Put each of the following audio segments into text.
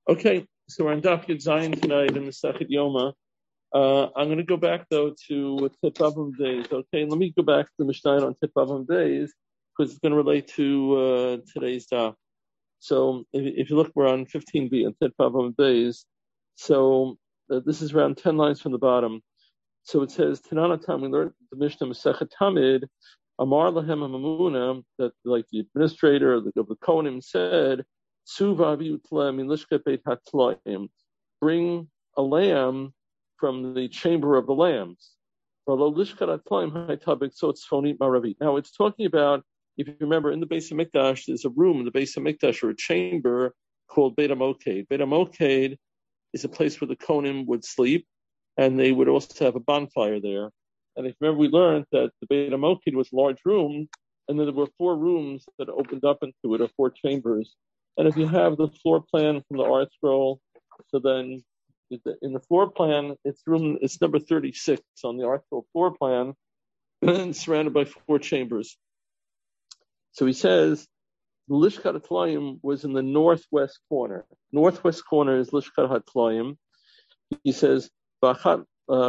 Okay, so we're on Daf Yud Zayin tonight in the Masechet Yoma. I'm going to go back though to Tet Vavam days. Okay, let me go back to the Mishnah on Tet Vavam days because it's going to relate to today's Daf. So if you look, we're on 15b on Tet Vavam days. So this is around 10 lines from the bottom. So it says Tanana Tam. We learned the Mishnah Masechet Tamid. Amar Lahem Mamuna, that like the administrator of the Kohanim said, bring a lamb from the chamber of the lambs. Now it's talking about, if you remember, in the Beis HaMikdash, there's a room in the Beis HaMikdash, or a chamber called Beit HaMoked. Beit HaMoked is a place where the Kohanim would sleep, and they would also have a bonfire there. And if you remember, we learned that the Beit HaMoked was a large room, and then there were 4 rooms that opened up into it, or 4 chambers. And if you have the floor plan from the art scroll, so then in the floor plan, it's number 36 on the art scroll floor plan, and surrounded by 4 chambers. So he says, the Lishkat HaTlayim was in the northwest corner. Northwest corner is Lishkat HaTlayim. He says, V'arba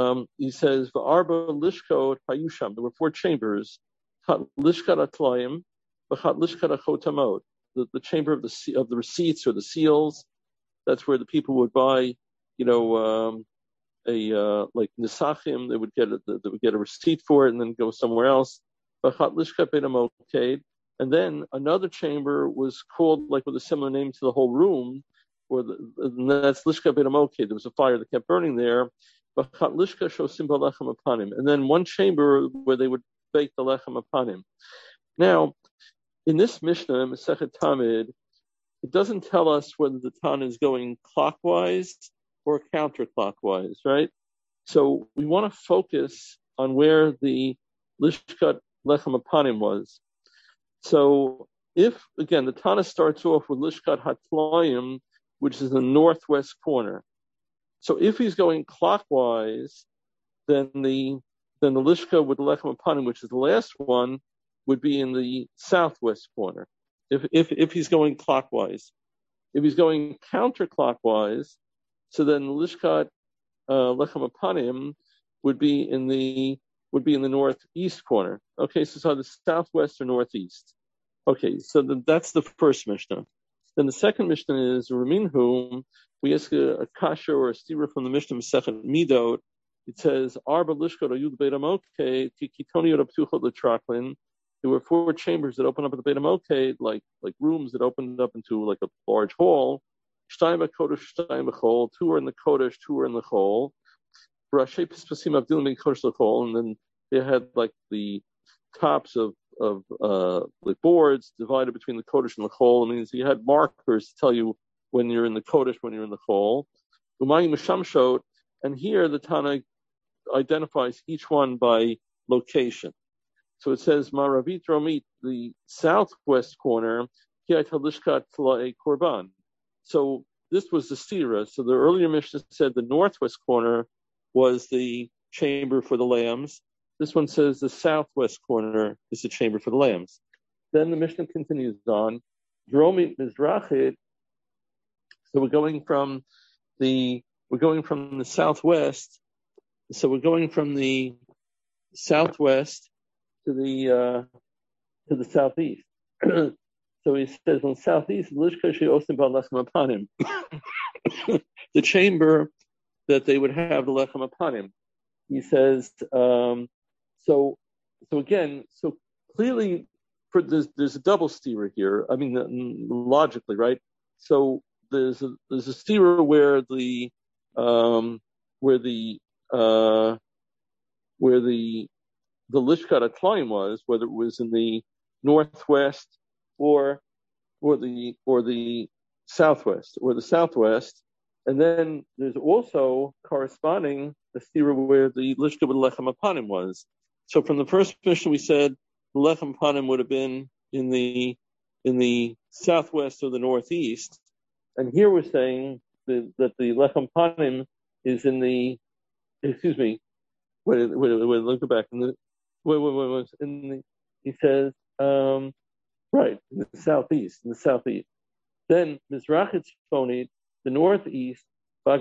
lishkot hayusham. There were 4 chambers. Lishkat HaTlayim, v'chat lishkat HaChotamot. The chamber of the receipts or the seals. That's where the people would buy, like nisachim. They would get a receipt for it and then go somewhere else. V'chat lishkat Beit HaMoked. And then another chamber was called like with a similar name to the whole room, and that's lishkat Beit HaMoked. There was a fire that kept burning there. And then one chamber where they would bake the lechem upon him. Now, in this Mishnah, Masechet Tamid, it doesn't tell us whether the Tana is going clockwise or counterclockwise, right? So we want to focus on where the lishkat lechem upon him was. So if, again, the Tana starts off with lishkat hatlayim, which is the northwest corner. So if he's going clockwise, then the lishka with the lechem upon him, which is the last one, would be in the southwest corner. If he's going clockwise, if he's going counterclockwise, so then the lishkat lechem upon him would be in the northeast corner. Okay, so the southwest or northeast. Okay, so that's the first Mishnah. Then the second Mishnah is Raminhu. We ask a kasha or a stira from the Mishnah Masechet Midot. It says, Arba lishkot ayud Beit HaMoked kitoni yod ptuchot letraklin. There were 4 chambers that opened up at the Beit HaMoked, like rooms that opened up into like a large hall. Shtayim b'kodesh, shtayim b'chol. 2 are in the kodesh, 2 are in the chol. Rashi Pispasim Avdilim ben kodesh l'chol, and then they had like the tops of like boards divided between the kodesh and the chol. I mean, so you had markers to tell you when you're in the kodesh, when you're in the chol. Umayim Mishamshot, and here the Tana identifies each one by location. So it says Maravit Romit, the southwest corner, Lishkat Korban. So this was the stira. So the earlier Mishnah said the northwest corner was the chamber for the lambs. This one says the southwest corner is the chamber for the lambs. Then the Mishnah continues on. Dromit Mizrachit. So we're going from the southwest. So we're going from the southwest to the southeast. So he says on southeast, upon him. The chamber that they would have the lechem upon him. He says, so clearly there's a double steerer here. I mean, logically, right? So there's a steerer where the lishkat hatlayim was, whether it was in the northwest or the southwest, and then there's also corresponding the steerer where the lishka with lechem upon him was. So from the first Mishnah we said the lechem upon him would have been in the southwest or the northeast, and here we're saying that the lechem upon him is in the. Excuse me. Wait. Look back. He says right in the southeast. Then Mizrachit Tzfonit the northeast. So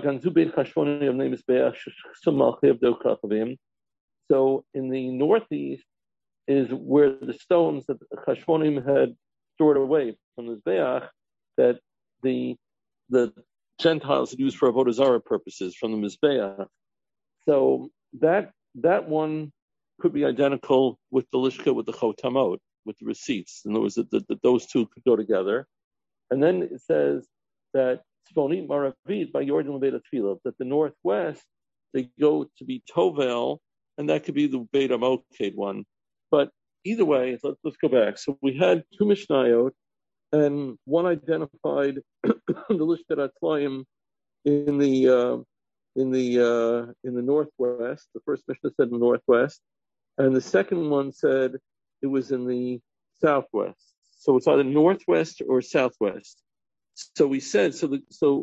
in the northeast is where the stones that the Chashmonim had stored away from the Mizbeach that the Gentiles had used for Avodah Zarah purposes from the Mizbeach. So that one could be identical with the Lishka, with the Chotamot, with the receipts. In other words, that those two could go together. And then it says that Tzfonit Maravit by Yordan Beit Tefillah, that the northwest they go to be Tovel, and that could be the Beit Amoked one. But either way, let's go back. So we had two Mishnayot, and one identified the Lishkat Atlayim in the northwest. The first Mishnah said in the northwest, and the second one said it was in the southwest. So it's either northwest or southwest. So we said the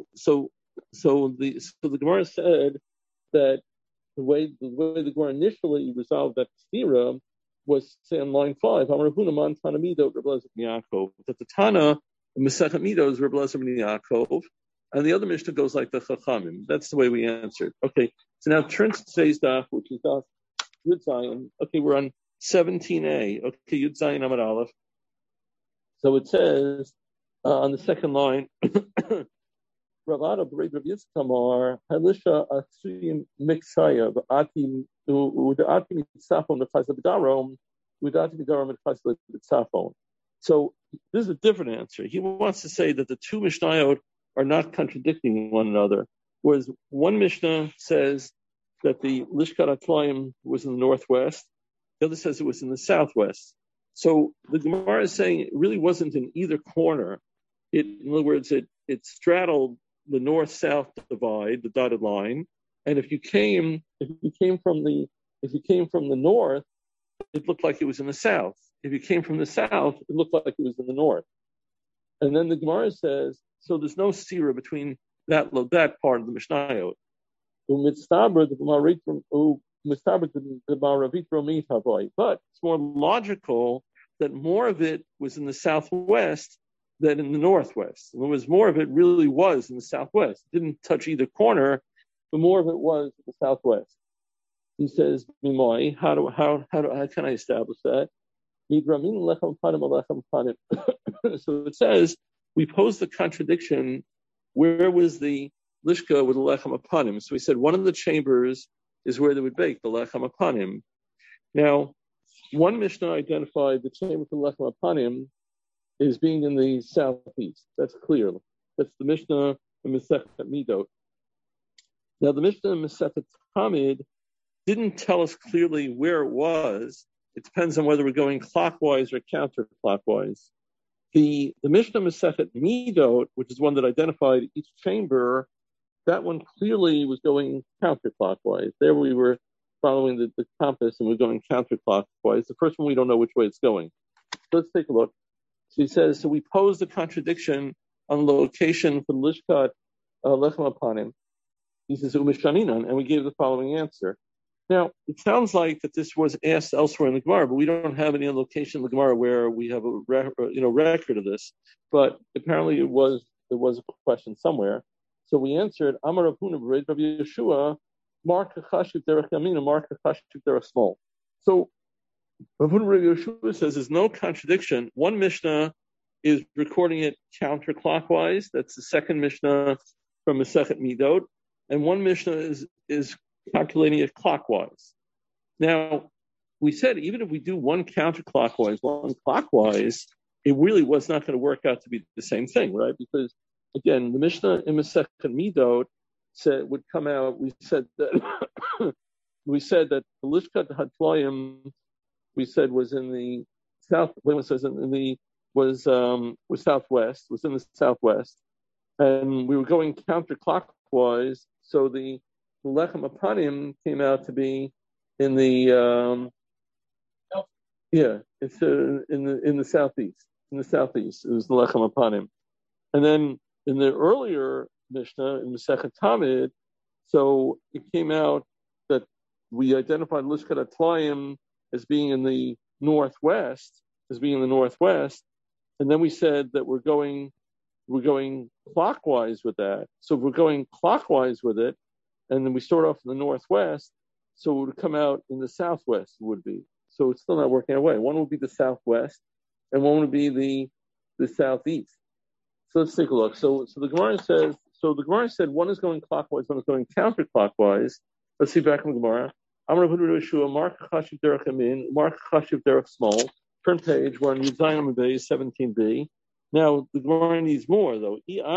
Gemara said that the way the Gemara initially resolved that stira was say on line 5. That the Tana Masechet Midos Reb Elazar ben Yaakov, and the other Mishnah goes like the Chachamim. That's the way we answered. Okay, so now turn to today's daf, which is daf Yud Zayin. Okay, we're on 17a. Okay, Yud Zayin Amud Aleph. So it says on the second line, Ravada B'Rei Rav Yitzkamar Halisha Asuyim Mixaya V'Ati Mitzafon V'Chazal B'Darom V'Ati B'Darom V'Chazal B'Tzafon. So this is a different answer. He wants to say that the two Mishnayot are not contradicting one another. Whereas one Mishnah says that the Lishkat Atlayim was in the northwest, the other says it was in the southwest. So the Gemara is saying it really wasn't in either corner. In other words, it straddled the north-south divide, the dotted line. And if you came from the north, it looked like it was in the south. If you came from the south, it looked like it was in the north. And then the Gemara says, so there's no sira between that part of the Mishnayot. But it's more logical that more of it was in the southwest than in the northwest. In other words, more of it really was in the southwest. It didn't touch either corner, but more of it was in the southwest. He says, how can I establish that? So it says, we posed the contradiction, where was the Lishka with the Lechem upon him? So we said one of the chambers is where they would bake the Lechem upon him. Now, one Mishnah identified the chamber for the Lechem upon him is being in the southeast. That's clear. That's the Mishnah in Masechet Midot. Now, the Mishnah in Masechet Tamid didn't tell us clearly where it was. It depends on whether we're going clockwise or counterclockwise. The Mishnah Masechet Midot, which is one that identified each chamber, that one clearly was going counterclockwise. There we were following the compass and we're going counterclockwise. The first one, we don't know which way it's going. So let's take a look. So he says, so we posed a contradiction on location for Lishkat Lechem upon him. He says, Umishaninan, and we gave the following answer. Now, it sounds like that this was asked elsewhere in the Gemara, but we don't have any location in the Gemara where we have a record of this. But apparently there was a question somewhere. So we answered, Amar Rav Huna B'Rei Rav Yeshua, Mark Chashiv Derech Yamin and Mark Chashiv Derech Small. So Rav Huna B'Rei Yeshua says there's no contradiction. One Mishnah is recording it counterclockwise. That's the second Mishnah from Masechet Midot. And one Mishnah is calculating it clockwise. Now, we said even if we do one counterclockwise, one clockwise, it really was not going to work out to be the same thing, right? Because, again, the Mishnah in Masechet Midot would come out, we said that the Lishkat Hatlayim, we said was in the south, was southwest, was in the southwest, and we were going counterclockwise, so the Lechem upon him came out to be in the it's in the southeast. In the southeast, it was the Lechem upon him, and then in the earlier Mishnah in Masechet Tamid, so it came out that we identified Lishkat Atlayim as being in the northwest, and then we said that we're going we're going clockwise with that. So if we're going clockwise with it, and then we start off in the northwest, so it would come out in the southwest, would be. So it's still not working away. One would be the southwest, and one would be the southeast. So let's take a look. So the Gemara said one is going clockwise, one is going counterclockwise. Let's see back in the Gemara. Amar Hudu Yeshua, Mark Chashiv Derech Amin, Mark Chashiv Derech Small. Turn page. We're on Yudzayin Base 17b. Now the Gemara needs more though.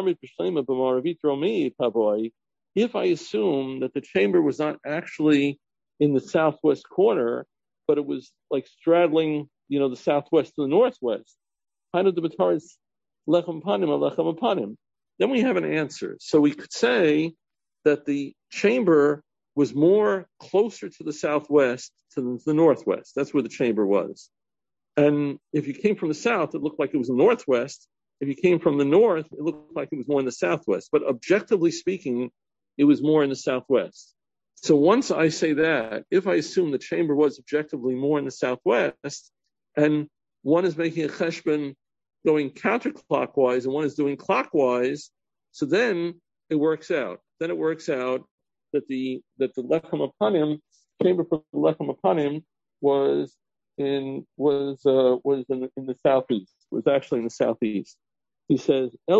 If I assume that the chamber was not actually in the southwest corner, but it was like straddling, the southwest to the northwest, kind of the Batar is lechem panim or lechem panim, then we have an answer. So we could say that the chamber was more closer to the southwest to the northwest. That's where the chamber was. And if you came from the south, it looked like it was the northwest. If you came from the north, it looked like it was more in the southwest. But objectively speaking, it was more in the southwest. So once I say that, if I assume the chamber was objectively more in the southwest, and one is making a cheshbon going counterclockwise and one is doing clockwise, so then it works out. Then it works out that the lechem apanim, chamber for the lechem apanim was in the southeast. Was actually in the southeast. He says, but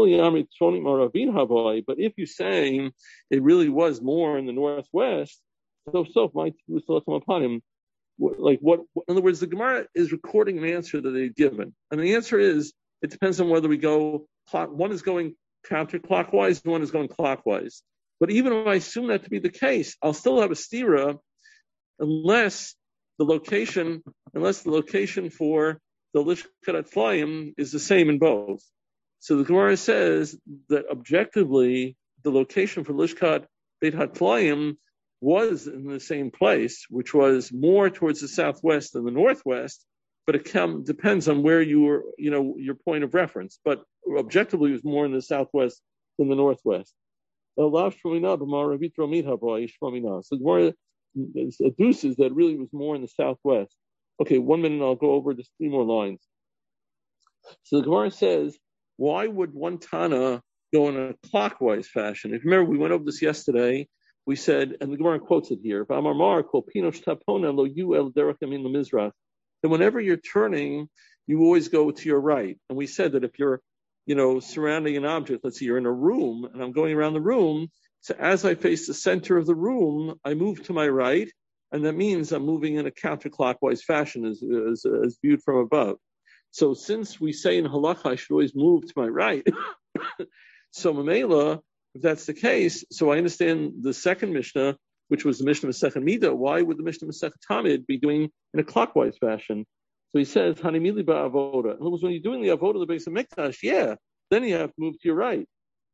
if you say it really was more in the northwest, so might upon him. Like what? In other words, the Gemara is recording an answer that they've given, and the answer is it depends on whether we go. One is going counterclockwise, and one is going clockwise. But even if I assume that to be the case, I'll still have a stira, unless the location for the Lishkat Atflayim is the same in both. So the Gemara says that objectively, the location for Lishkat Beit Hatflayim was in the same place, which was more towards the southwest than the northwest, but it depends on where your point of reference. But objectively, it was more in the southwest than the northwest. So the Gemara adduces that really was more in the southwest. Okay, 1 minute, I'll go over just 3 more lines. So the Gemara says, why would one Tana go in a clockwise fashion? If you remember, we went over this yesterday. We said, and the Gemara quotes it here, that whenever you're turning, you always go to your right. And we said that if you're, surrounding an object, let's say you're in a room, and I'm going around the room, so as I face the center of the room, I move to my right, and that means I'm moving in a counterclockwise fashion as viewed from above. So since we say in halacha I should always move to my right, so Mamela, if that's the case, so I understand the second Mishnah, which was the Mishnah Masechet Midah. Why would the Mishnah Masechet Tamid be doing in a clockwise fashion? So he says, Hanimili ba'avoda. In other words, when you're doing the avoda of the base of Mikdash, then you have to move to your right.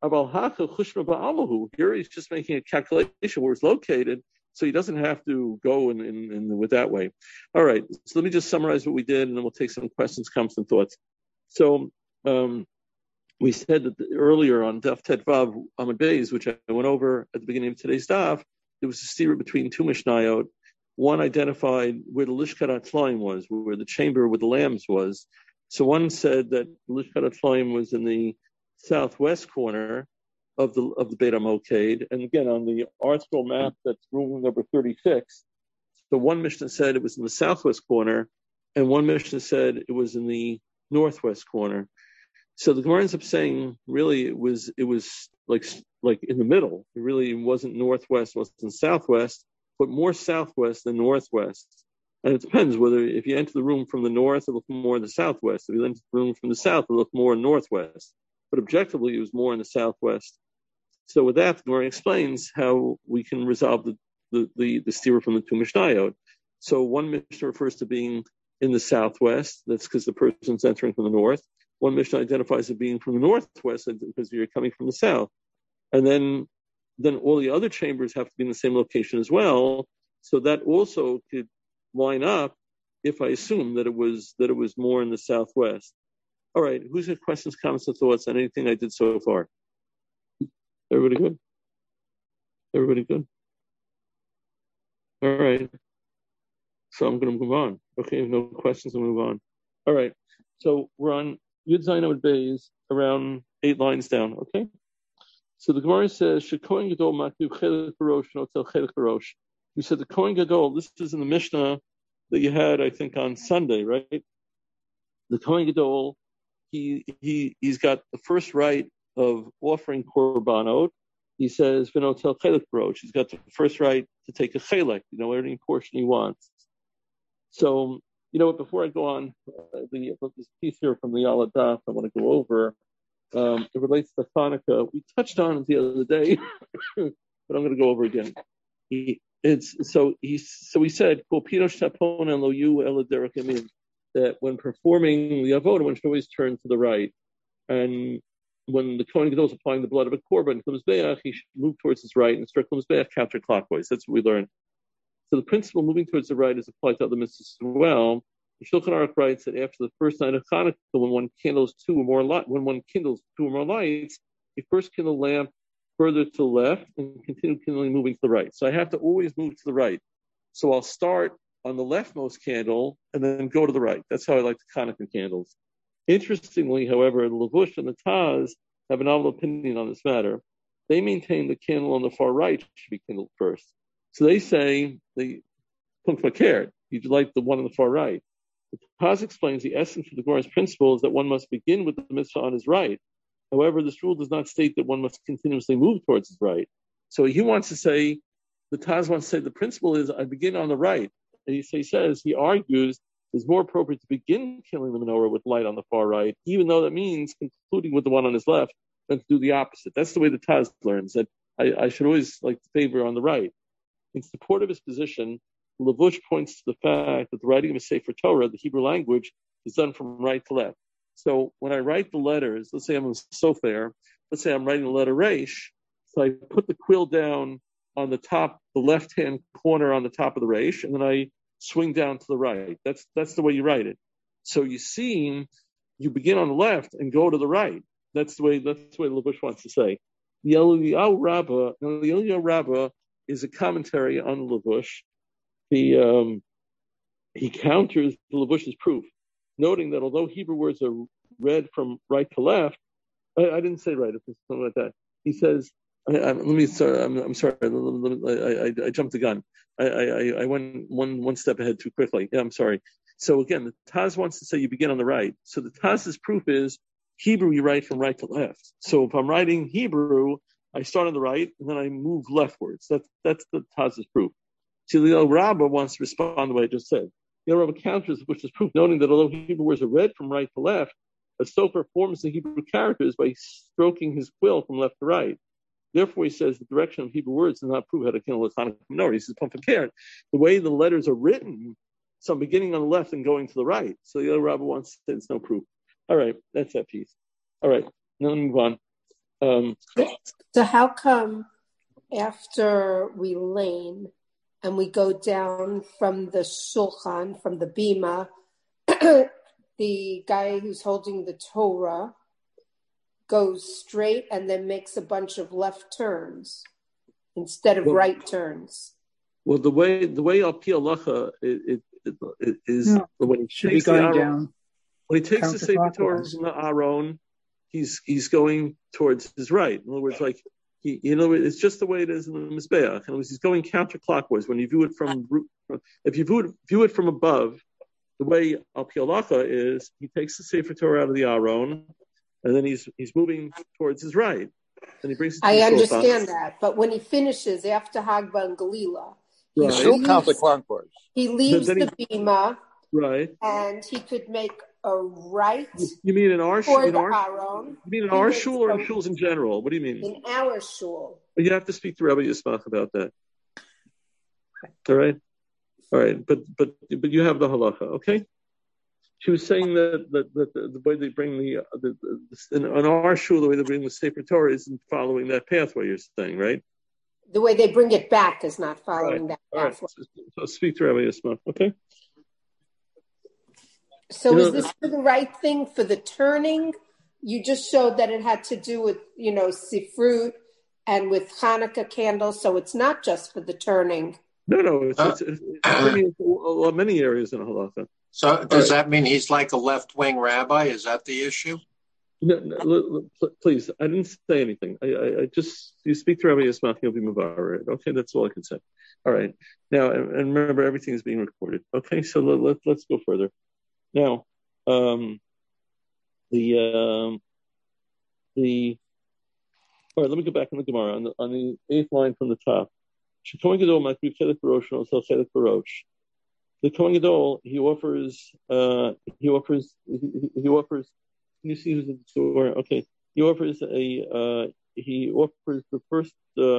Here he's just making a calculation where it's located, so he doesn't have to go in with that way. All right, so let me just summarize what we did, and then we'll take some questions, comments, and thoughts. So we said that earlier on Daf Tet Vav Amud Beis, which I went over at the beginning of today's daf, there was a stira between 2 Mishnayot. One identified where the Lishkat Atflayim was, where the chamber with the lambs was. So one said that Lishkat Atflayim was in the southwest corner of the Beit HaMoked, and again on the article map that's room number 36. So one Mishnah said it was in the southwest corner, and one Mishnah said it was in the northwest corner. So the Gemara ends up saying really it was like in the middle. It really wasn't northwest, wasn't southwest, but more southwest than northwest. And it depends whether if you enter the room from the north, it looked more in the southwest. If you enter the room from the south, it looked more in northwest. But objectively, it was more in the southwest. So with that, the Gemara explains how we can resolve the stira from the 2 Mishnayot. So one Mishnah refers to being in the southwest. That's because the person's entering from the north. One Mishnah identifies it being from the northwest because you're coming from the south. And then all the other chambers have to be in the same location as well. So that also could line up if I assume that it was more in the southwest. All right, who's got questions, comments, and thoughts on anything I did so far? Everybody good? Everybody good? All right. So I'm going to move on. Okay, if no questions, I'll move on. All right. So we're on Yud Zayin Amud Beis around 8 lines down. Okay. So the Gemara says, "Shekohen Gadol makriv chelik harosh notel chelik harosh." We said the Kohen Gadol. This is in the Mishnah that you had, I think, on Sunday, right? The Kohen Gadol, he's got the first right of offering korbanot. He says, "V'notel chelik harosh." He's got the first right to take a chelik, any portion he wants. So, before I go on, this piece here from the Aladaf I want to go over. It relates to Hanukkah. We touched on it the other day, but I'm going to go over again. He said, that when performing the avodah, one should always turn to the right. And when the Kohen Gadol is applying the blood of a korban to the Mizbeach, he should move towards his right and circle the Mizbeach counterclockwise. That's what we learned. So the principle moving towards the right is applied to other mitzvahs as well. The Shulchan Aruch writes that after the first night of Hanukkah, when one kindles two or more lights, you first kindle a lamp further to the left and continue kindling moving to the right. So I have to always move to the right. So I'll start on the leftmost candle and then go to the right. That's how I like the Hanukkah candles. Interestingly, however, the Lavush and the Taz have a novel opinion on this matter. They maintain the candle on the far right should be kindled first. So they say you light the one on the far right. The Taz explains the essence of the Gemara's principle is that one must begin with the mitzvah on his right. However, this rule does not state that one must continuously move towards his right. So the Taz wants to say the principle is I begin on the right. And he argues it's more appropriate to begin killing the menorah with light on the far right, even though that means concluding with the one on his left, than to do the opposite. That's the way the Taz learns, that I should always like to favor on the right. In support of his position, Lavush points to the fact that the writing of a Sefer Torah, the Hebrew language, is done from right to left. So when I write the letters, let's say I'm a sofer, let's say I'm writing the letter Reish, so I put the quill down on the top, the left-hand corner on the top of the Reish, and then I swing down to the right. That's the way you write it. So you begin on the left and go to the right. That's the way Lavush wants to say. The Eliyahu Rabbah is a commentary on Lavush. He counters the Lavush's proof, noting that although Hebrew words are read from right to left, I didn't say right, if it's something like that. He says, I'm sorry, I jumped the gun. I went one step ahead too quickly. Yeah, I'm sorry. So again, the Taz wants to say you begin on the right. So the Taz's proof is Hebrew, you write from right to left. So if I'm writing Hebrew, I start on the right and then I move leftwards. That's the Taz's proof. See, the Rabbah wants to respond the way I just said. The Rabbah counters which is proof, noting that although Hebrew words are read from right to left, a sofer forms the Hebrew characters by stroking his quill from left to right. Therefore, he says the direction of Hebrew words does not prove how to kindle a Hanukkah menorah. He says, the way the letters are written, so I'm beginning on the left and going to the right. So the other Rabbah wants to say it's no proof. All right, that's that piece. All right, now let me move on. So how come after we lane and we go down from the shulchan, from the bima, the guy who's holding the Torah goes straight and then makes a bunch of left turns instead of right turns? Well, the way al pi halacha it is when he should be going down. When he takes the Sefer Torah from the Aron, he's going towards his right. In other words, like it's just the way it is in the Mizbeach. In other words, he's going counterclockwise. When you view it from, if you view it from above, the way al pi halacha is, he takes the Sefer Torah out of the Aron, and then he's moving towards his right, and he brings it to I understand that, but when he finishes after Hagba and Galila, he's still counterclockwise. He leaves the bima, right, and he could make a right. You mean in our shul? You mean in our shul or in shuls in general? What do you mean? In our shul. Well, you have to speak to Rabbi Yismach about that. All right, but you have the halacha, okay? She was saying that the way they bring in our shul, the way they bring the Sefer Torah isn't following that pathway. You're saying, right? The way they bring it back is not following that pathway. Right. So speak to Rabbi Yismach, okay? So is this for the right thing, for the turning? You just showed that it had to do with, sifrut and with Hanukkah candles, so it's not just for the turning. No, it's many areas in halacha. So does that mean he's like a left-wing rabbi? Is that the issue? No, please, I didn't say anything. I just, you speak to Rabbi Yismach, you'll be Mubarak. Okay, that's all I can say. All right. Now, and remember, everything is being recorded. Okay, so let's go further. Now, all right, let me go back in the Gemara on the 8th line from the top. Kohen Gadol makriv chelik b'rosh and also chelik b'rosh. The Kohen Gadol, he offers. Can you see who's at the door? Okay, he offers the first.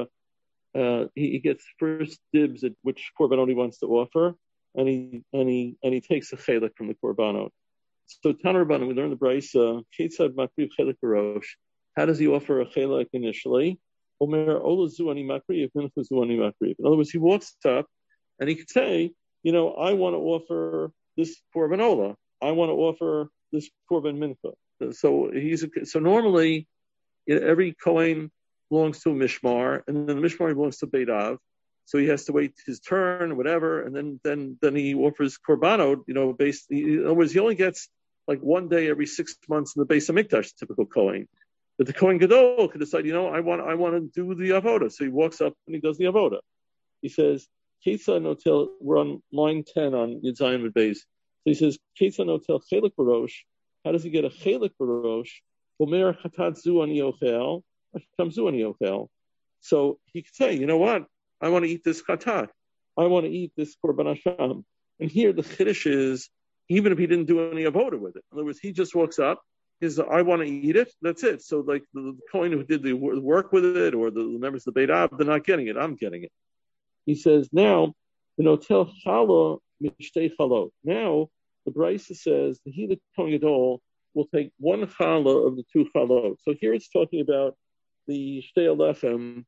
He gets first dibs at which korbanot he wants to offer, and he takes a chelik from the korbanot. So Tanur Rabbanan, we learned the Brisa. Ketzad makriv chelik b'rosh. How does he offer a chelik initially? Omer ola zuani makriv, mincha zuani makriv. In other words, he walks up, and he could say, I want to offer this korban ola. I want to offer this korban mincha. So normally every Kohen belongs to a mishmar, and then the mishmar belongs to Beit Av. So he has to wait his turn or whatever, and then he offers korbanot. In other words, he only gets like one day every 6 months in the Beis Hamikdash, typical Kohen. But the Kohen Gadol could decide, I want to do the avoda. So he walks up and he does the avoda. He says, Keitza notel. We're on line 10 on Yud Zayin with Beis. So he says, Keitza notel chelik b'rosh. How does he get a chelik b'rosh? Omer chatat zu ani ochel, hasham zu ani ochel. So he could say, you know what? I want to eat this chatat. I want to eat this korban hasham. And here the chiddush is, even if he didn't do any avoda with it. In other words, he just walks up. I want to eat it. That's it. So like the Kohen who did the work with it, or the members of the Beit Av, they're not getting it. I'm getting it. He says now, tel chala mishtei chalot. Now the Brisa says the Kohen Gadol will take one challah of the two chalot. So here it's talking about the shtei alechem.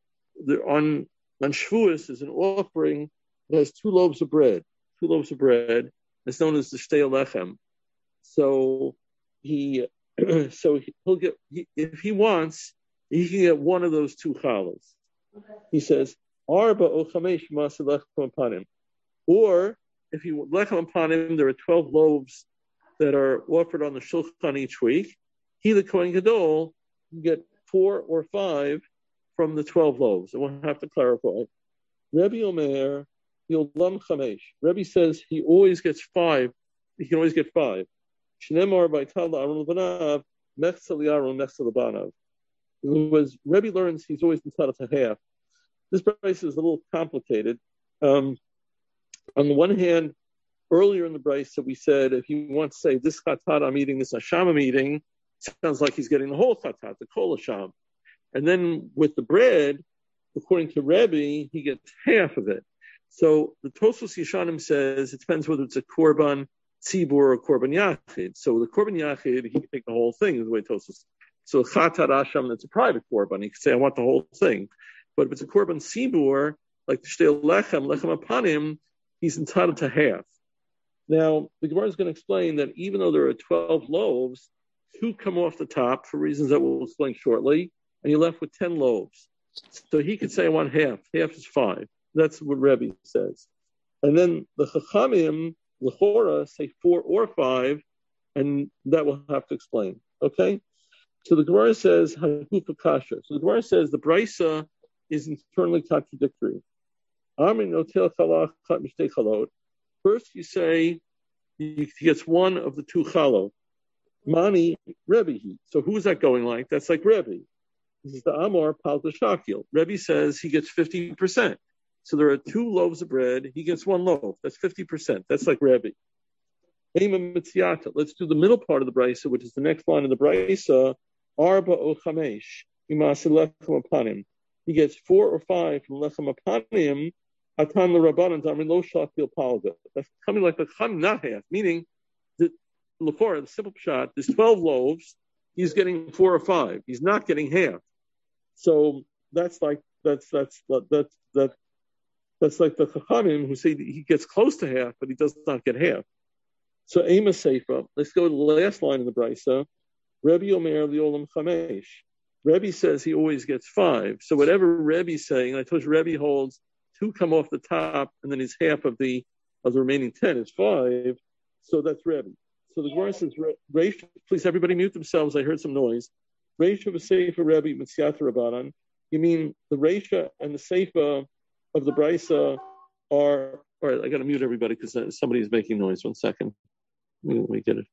On Shavuos is an offering that has 2 loaves of bread. 2 loaves of bread. It's known as the shtei alechem. So he'll get, if he wants, he can get one of those 2 challahs. He says, Arba o chamesh masa lechem upanim. Or if you lechem upanim, there are 12 loaves that are offered on the shulchan each week. He, the Kohen Gadol, can get 4 or 5 from the 12 loaves. And we'll have to clarify. Rebbe Omer, Yolam chamesh. Rebbe says he always gets 5. He can always get 5. Shnemar by Tala Aaron Levanav, Mechza Liaron, Mechza Lebanav. Was Rebbe learns he's always entitled to half. This Brisa is a little complicated. On the one hand, earlier in the Brisa we said if you want to say this chatat I'm eating, this hasham I'm eating, it sounds like he's getting the whole chatat, the kol hasham. And then with the bread, according to Rebbe, he gets half of it. So the Tosfos Yeshanim says it depends whether it's a korban tzibur or korban yachid. So the korban yachid, he can take the whole thing, is the way Tosfos. So chatat hasham, that's a private korban. He can say, I want the whole thing. But if it's a korban tzibur, like the shtei lechem upanim, he's entitled to half. Now, the Gemara is going to explain that even though there are 12 loaves, 2 come off the top for reasons that we'll explain shortly, and you're left with 10 loaves. So he could say, I want half. Half is 5. That's what Rebbe says. And then the Chachamim, L'chora, say 4 or 5, and that we'll have to explain. Okay? So the Gemara says, Hakufa Kasha. So the Gemara says the Brisa is internally contradictory. First you say he gets one of the 2 chalot. Mani Rebbe. So who's that going like? That's like Rebbe. This is the Amor Palta Shakil. Rebbe says he gets 50%. So there are 2 loaves of bread. He gets 1 loaf. That's 50%. That's like Rebbe. Let's do the middle part of the Brisa, which is the next line of the Brisa. Arba o chamesh imasa lechem upanim. He gets 4 or 5 from lechem upanim. Atan l'Rabbanan damrin lo shakil palga. That's coming like the cham, not half. Meaning, the simple pshat, there's 12 loaves. He's getting 4 or 5. He's not getting half. So that's like the Chachamim who say he gets close to half, but he does not get half. So Ema Seifa, let's go to the last line of the Brisa. Rebbe Omer Liolam Chamesh. Rebbe says he always gets 5. So whatever Rebbe's saying, I told you Rebbe holds 2 come off the top, and then he's half of the remaining 10 is 5. So that's Rebbe. So the Gemara says, Reish, please everybody mute themselves. I heard some noise. Reish of a Sefer Rebbe Mitziyata Rabbanan. You mean the Reisha and the Seifa of the Brisa are... All right, I got to mute everybody because somebody's making noise. 1 second. Let me get it.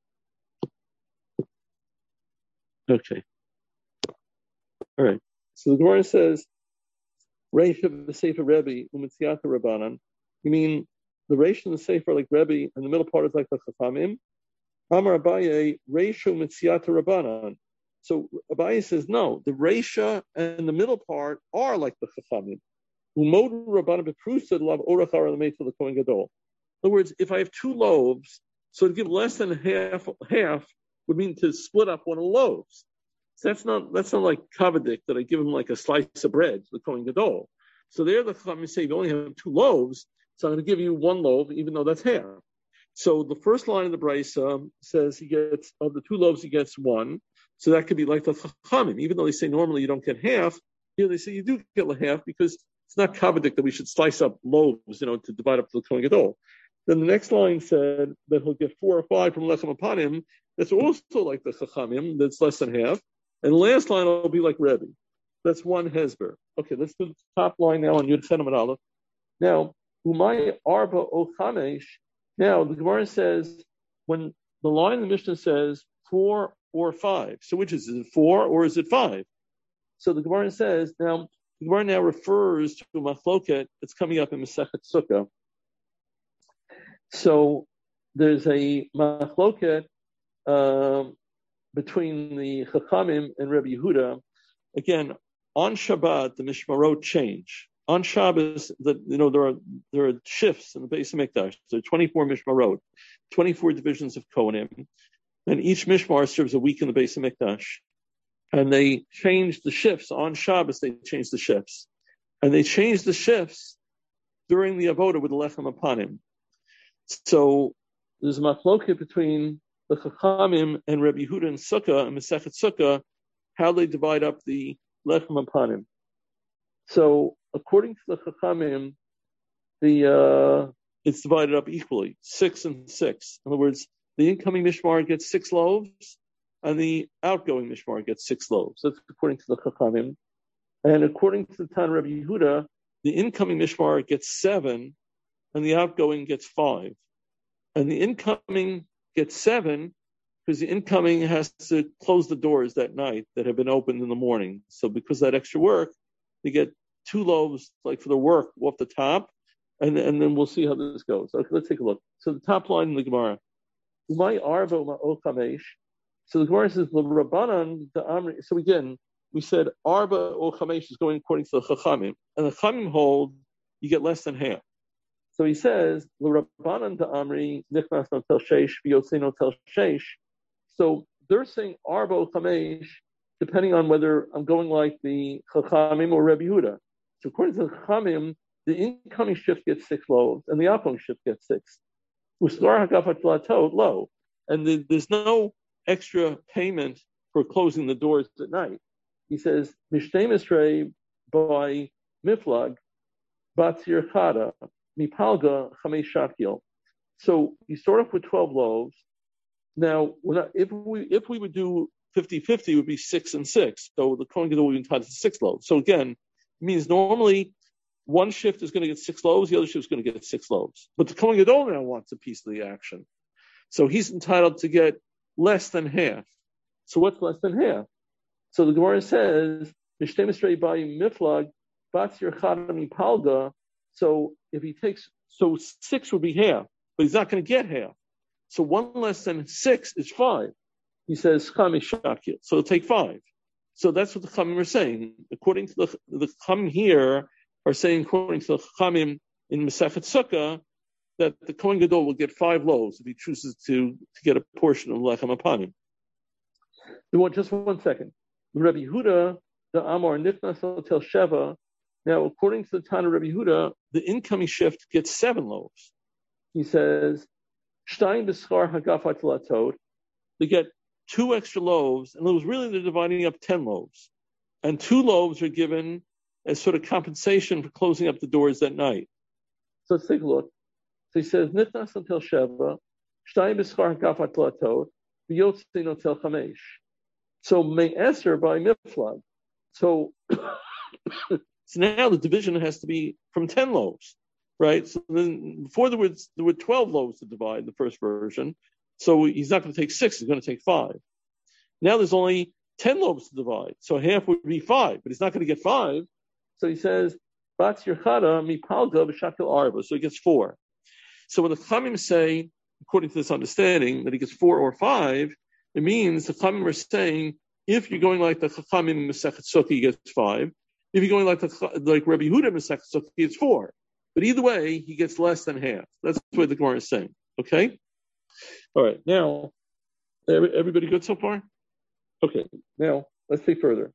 Okay. All right. So the Gemara says, Reish of the Sefer Rebbe Mitziyata Rabbanan. You mean the Reish and the Sefer are like Rebbe, and the middle part is like the Chachamim? Amar Abaye, Reisha Mitziyata Rabbanan. So Abaye says, no, the Reisha and the middle part are like the Chachamim. In other words, if I have 2 loaves, so to give less than half would mean to split up one of the loaves. So that's not like kavadik that I give him like a slice of bread, the Kohen Gadol. So there the Chachamim say, you only have 2 loaves, so I'm going to give you 1 loaf, even though that's half. So the first line of the Brisa says he gets, of the 2 loaves, he gets 1. So that could be like the Chachamim. Even though they say normally you don't get half, here they say you do get half because it's not kavadik that we should slice up loaves, to divide up the Kohen Gadol. Then the next line said that he'll get 4 or 5 from lechem upon him. That's also like the Chachamim. That's less than half. And the last line will be like Rebbe. That's 1 hezber. Okay, let's do the top line now on Yud Chen Amud Aleph. Now, Umay Arba O Chamesh. Now, the Gemara says, when the line in the Mishnah says 4 or 5, so which is it, 4 or is it 5? So the Gemara says, now, the Gemara now refers to a machloket that's coming up in Masechet Sukkah. So there's a machloket between the Chachamim and Rabbi Yehuda. Again, on Shabbat, the Mishmarot change. On Shabbos, there are shifts in the Beis Hamikdash. There are 24 Mishmarot, 24 divisions of Kohanim, and each Mishmar serves a week in the Beis Hamikdash. And they changed the shifts on Shabbos. They changed the shifts, and they changed the shifts during the avoda with the lechem upon him. So there's a machloket between the Chachamim and Rabbi Yehuda and Sukkah and Masechet Sukkah, how they divide up the lechem upon him. So according to the Chachamim, it's divided up equally, 6 and 6. In other words, the incoming Mishmar gets 6 loaves, and the outgoing Mishmar gets 6 loaves. That's according to the Chachamim. And according to the Tan Rabbi Yehuda, the incoming Mishmar gets 7, and the outgoing gets 5. And the incoming gets 7 because the incoming has to close the doors that night that have been opened in the morning. So because of that extra work, they get 2 loaves like for the work off the top, and then we'll see how this goes. Okay, let's take a look. So the top line in the Gemara. So the Gemara says, so again, we said Arba or Chamesh is going according to the Chachamim, and the Chachamim hold you get less than half. So he says, L'Rabbanan Amri Nichnas no tel sheish v'yotzei tel sheish. So they're saying Arba or Chamesh, depending on whether I'm going like the Chachamim or Rabbi Yehuda. So according to the Chachamim, the incoming shift gets 6 loaves, and the outgoing shift gets 6. Uslar hagafat latot low, and there's no extra payment for closing the doors at night. He says, Mishnei Misrei by Miflag, Batzir Chada, Mipalga, Chamesh Shakil. So you start off with 12 loaves. Now, if we would do 50-50, it would be 6 and 6. So the Kohen Gadol would be entitled to 6 loaves. So again, it means normally one shift is going to get 6 loaves, the other shift is going to get 6 loaves. But the Kohen Gadol now wants a piece of the action. So he's entitled to get less than half. So what's less than half? So the Gemara says, Mishnei Misrei by Miflag, Batzir Chadam Palga. So if he takes, 6 would be half, but he's not going to get half. So 1 less than 6 is 5. He says, Chamesh Shakil. So he'll take 5. So that's what the Chamim are saying. According to the Chamim here are saying, according to the Chamim in Masechet Sukkah, that the Kohen Gadol will get 5 loaves if he chooses to get a portion of lechem upon him. Just 1 second. Rabbi Yehuda, the Amar Nifnas Tel Sheva. Now, according to the Tana Rabbi Yehuda, the incoming shift gets 7 loaves. He says, Shtein b'schar hagafat latot. They get 2 extra loaves, and it was really they're dividing up 10 loaves. And 2 loaves are given as sort of compensation for closing up the doors that night. So let's take a look. So he says, Nifnas Tel Sheva, So me'eser by miflag. So now the division has to be from 10 loaves, right? So then before there were 12 loaves to divide, the first version. So he's not going to take 6, he's going to take 5. Now there's only 10 loaves to divide. So half would be 5, but he's not going to get 5. So he says, Bats Yerchada mipalga b'shakil arba. So he gets 4. So when the Chachamim say, according to this understanding, that he gets 4 or 5, it means the Chachamim are saying, if you're going like the Chachamim in Masechet Sukkah, he gets 5. If you're going like Rabbi Yehuda in Masechet Sukkah, he gets 4. But either way, he gets less than half. That's what the Gemara is saying. Okay? All right. Now, everybody good so far? Okay. Now, let's see further.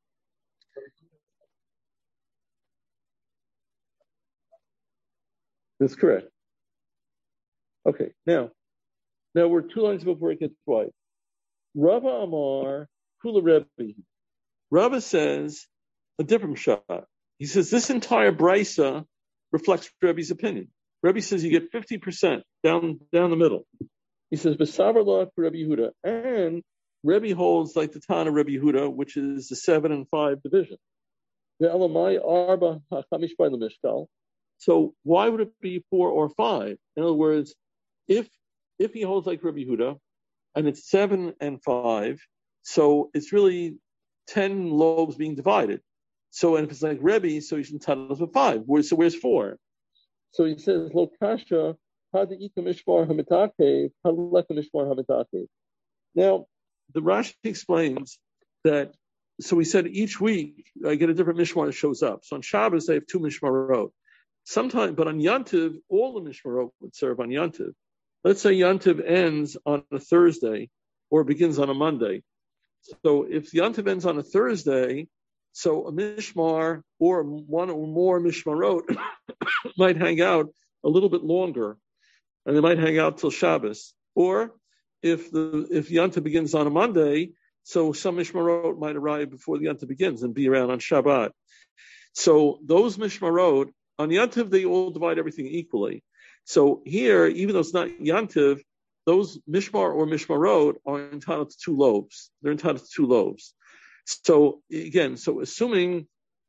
That's correct. Okay. Now we're 2 lines before it gets wide. Rava Amar Kula Rebbe. Rava says a different shot. He says this entire brisa reflects Rebbe's opinion. Rebbe says you get 50% down the middle. He says Besavar Lo for Rebbe Yehuda, and Rebbe holds like the Tana Rebbe Yehuda, which is the 7 and 5 division. The Elamai Arba HaChamish by the Mishkal. So why would it be 4 or 5? In other words, if he holds like Rebbe Yehuda, and it's 7 and 5, so it's really 10 loaves being divided. So, and if it's like Rebbe, so he's entitled to 5. So where's 4? So he says, Lo kasha ha'de'ika mishmar ha'mitakev, ha'leka mishmar ha'mitakev. Now, the Rashi explains that, so he said each week I get a different mishmar that shows up. So on Shabbos, I have 2 mishmarot. Sometimes, but on Yantiv, all the mishmarot would serve on Yantiv. Let's say Yantiv ends on a Thursday or begins on a Monday. So if Yantiv ends on a Thursday, so a mishmar or one or more mishmarot might hang out a little bit longer, and they might hang out till Shabbos. Or if Yantiv begins on a Monday, so some mishmarot might arrive before the Yantiv begins and be around on Shabbat. So those mishmarot on Yantiv, they all divide everything equally. So here, even though it's not Yantiv, those mishmar or mishmarot are entitled to 2 loaves. They're entitled to 2 loaves. So again, so it's saying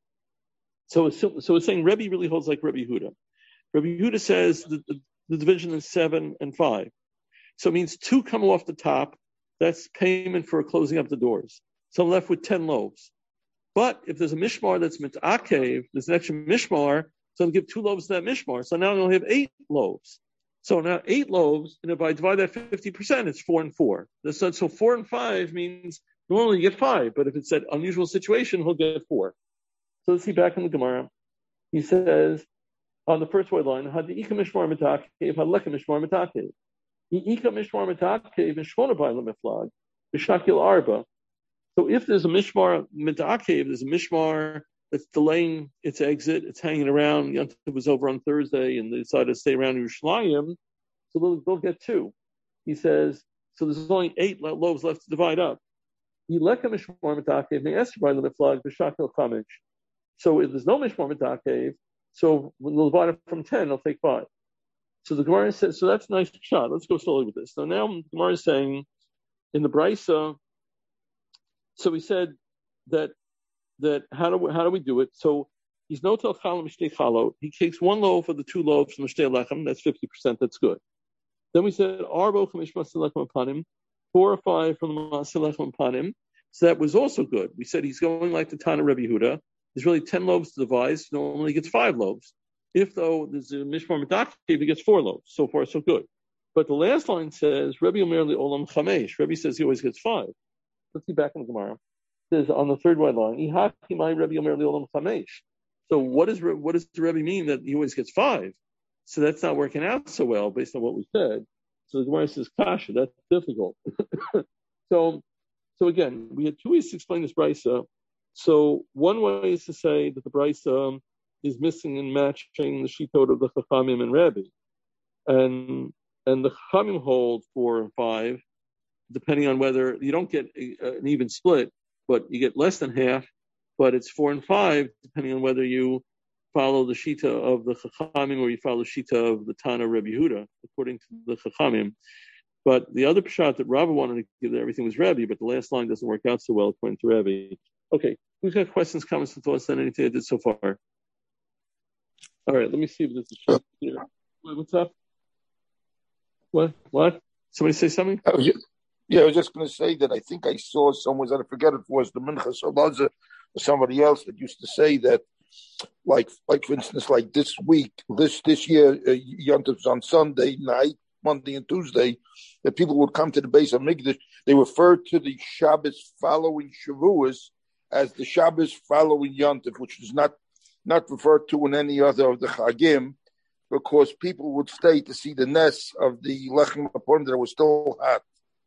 Rebbe really holds like Rebbe Yehuda. Rebbe Yehuda says the division is 7 and 5. So it means 2 come off the top. That's payment for closing up the doors. So I'm left with 10 loaves. But if there's a mishmar that's mitakev, there's an extra mishmar, so I'll give 2 loaves to that mishmar. So now I only have 8 loaves. So now 8 loaves, and if I divide that 50%, it's 4 and 4. So 4 and 5 means normally you get 5, but if it's an unusual situation, he'll get 4. So let's see back in the Gemara. He says on the first word line, Ha'de'ika mishmar mitakev, ha'leka mishmar mitakev. Hi'ika mishmar mitakev v'shmona b'ayla miflag, v'shakil arba. So if there's a mishmar mitakev, there's a mishmar that's delaying its exit, it's hanging around. Yantiv was over on Thursday, and they decided to stay around Yerushalayim, so they'll get 2. He says, so there's only 8 loaves left to divide up. So if there's no mishmar mitakev, so when they'll divide it from 10, they'll take 5. So the Gemara says, so that's a nice shot. Let's go slowly with this. So now the Gemara is saying, in the Brisa, so we said that how do we do it? So he's no tel chalom mishtei chalot. He takes 1 loaf of the 2 loaves from mishtei lechem. That's 50%. That's good. Then we said arbo chamish maseh lechem upanim, 4 or 5 from the maseh lechem upanim. So that was also good. We said he's going like the Tana Rebbe Yehuda. There's really 10 loaves to divide. So normally he gets 5 loaves. If though there's a mishmar mitakev, he gets 4 loaves. So far so good. But the last line says Rebbe Omer li olam chamesh. Rebbe says he always gets 5. Let's see back in the Gemara. Says on the third wide line, so what does the Rebbe mean that he always gets 5? So that's not working out so well based on what we said. So the Gemara says kasha, that's difficult. So again, we had 2 ways to explain this brisa. So one way is to say that the brisa is missing and matching the shittot of the Chachamim and Rebbe, and the Chachamim hold 4 and 5, depending on whether you don't get an even split, but you get less than half, but it's 4 and 5, depending on whether you follow the Shita of the Chachamim or you follow the Shita of the Tana Rebbe Yehuda, according to the Chachamim. But the other pshat that Rabbi wanted to give that everything was Rebbe, but the last line doesn't work out so well according to Rebbe. Okay, who's got questions, comments, and thoughts on anything I did so far? All right, let me see if this is here. What's up? What? Somebody say something? I was just going to say that I think I saw somewhere, I forget it was the Minchas Olaza or somebody else that used to say that, like for instance, like this week, this year, Yontif's on Sunday night, Monday and Tuesday, that people would come to the base of Mikdash. They referred to the Shabbos following Shavuos as the Shabbos following Yontif, which is not referred to in any other of the Chagim, because people would stay to see the nest of the Lechem Haponim that was still hot.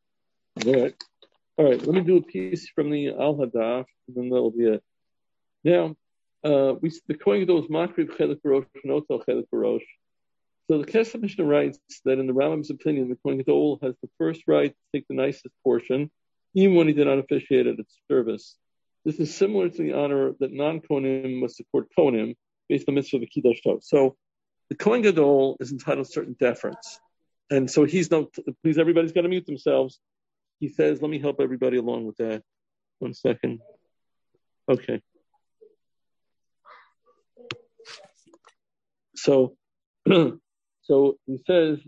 All right. Let me do a piece from the Al Hadaf, and then that'll be it. Now, the Kohen Gadol is Makriv Chelik Barosh, Notel Chelik Barosh. So the Kesef Mishnah writes that in the Rambam's opinion, the Kohen Gadol has the first right to take the nicest portion, even when he did not officiate at its service. This is similar to the honor that non-Kohanim must support Kohanim based on the mitzvah of the Kiddush Tov. So the Kohen Gadol is entitled to certain deference. And so please, everybody's got to mute themselves. He says, let me help everybody along with that. 1 second. Okay. So he says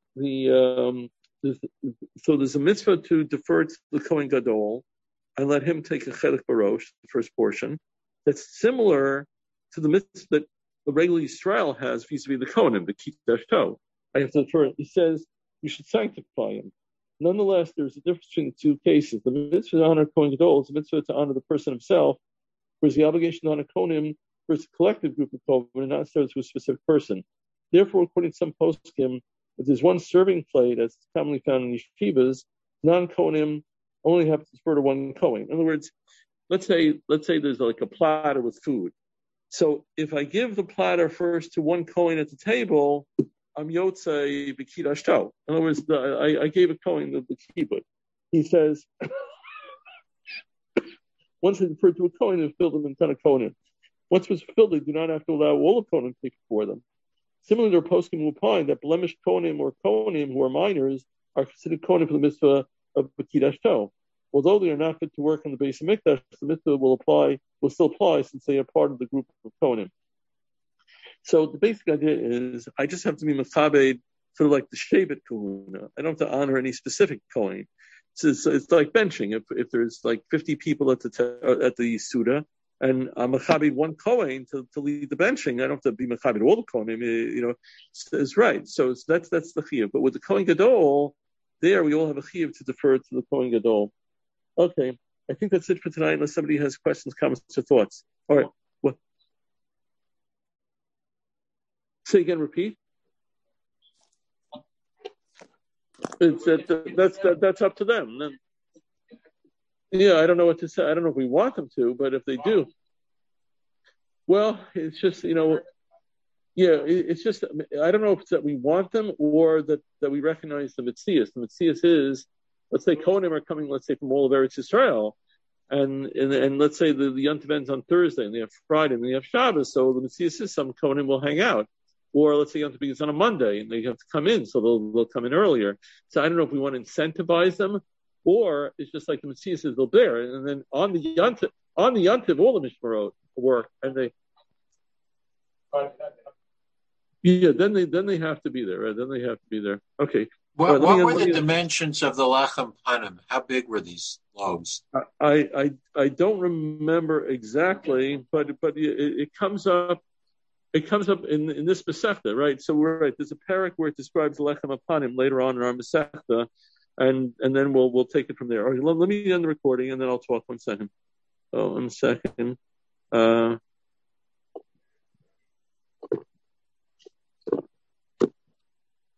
there's a mitzvah to defer to the Kohen Gadol and let him take a chelik barosh, the first portion. That's similar to the mitzvah that the regular Yisrael has vis-a-vis the Kohanim, the Kiddush Tov. I have to defer. He says you should sanctify him. Nonetheless, there's a difference between the two cases. The mitzvah to honor Kohen Gadol is a mitzvah to honor the person himself, whereas the obligation to honor Kohanim is a collective group of Kohanim and not necessarily to a specific person. Therefore, according to some poskim, if there's one serving plate, as commonly found in yeshivas, non-Kohanim only have to defer to one Kohen. In other words, let's say there's like a platter with food. So if I give the platter first to one Kohen at the table, I'm yotzei b'kiddush tov. In other words, I gave a Kohen the kibbut. He says, once I deferred to a Kohen, it filled them in ton of Kohanim. Once it was fulfilled, they do not have to allow all the Kohanim to take it for them. Similarly, there are poskim who opine that blemished Kohanim or Kohanim who are minors are considered Kohanim for the mitzvah of b'kiddush tov. Although they are not fit to work on the base of Mikdash, the mitzvah will still apply since they are part of the group of Kohanim. So the basic idea is I just have to be mechabed, sort of like the Shevet Kahuna. I don't have to honor any specific Kohen. It's like benching. If there's like 50 people at the Suda, and I'm mechabed one Kohen to lead the benching, I don't have to be mechabed all the Kohanim. It's right. So that's the chiyuv. But with the Kohen Gadol, there we all have a chiyuv to defer to the Kohen Gadol. Okay, I think that's it for tonight. Unless somebody has questions, comments, or thoughts. All right. What? Say again. Repeat. That's up to them. Then, yeah, I don't know what to say. I don't know if we want them to, but if they do, well, it's just it's just I don't know if it's that we want them or that we recognize the mitzias. The mitzias is, let's say Kohanim are coming, let's say from all of Eretz Yisrael, and let's say the Yontif ends on Thursday, and they have Friday, and they have Shabbos, so the mitzias is some Kohanim will hang out. Or let's say Yontif begins on a Monday, and they have to come in, so they'll come in earlier. So I don't know if we want to incentivize them, or it's just like the mitzias is they'll bear, and then on the Yontif, all the mishmarot work, and they. Yeah, then they have to be there. Right? Then they have to be there. Okay. What were the dimensions of the Lechem Panim? How big were these loaves? I don't remember exactly, but it comes up. It comes up in this Masechta, right? So we're right. There's a parak where it describes Lechem Panim later on in our Masechta, and then we'll take it from there. All right, let me end the recording, and then I'll talk 1 second. Oh, 1 second.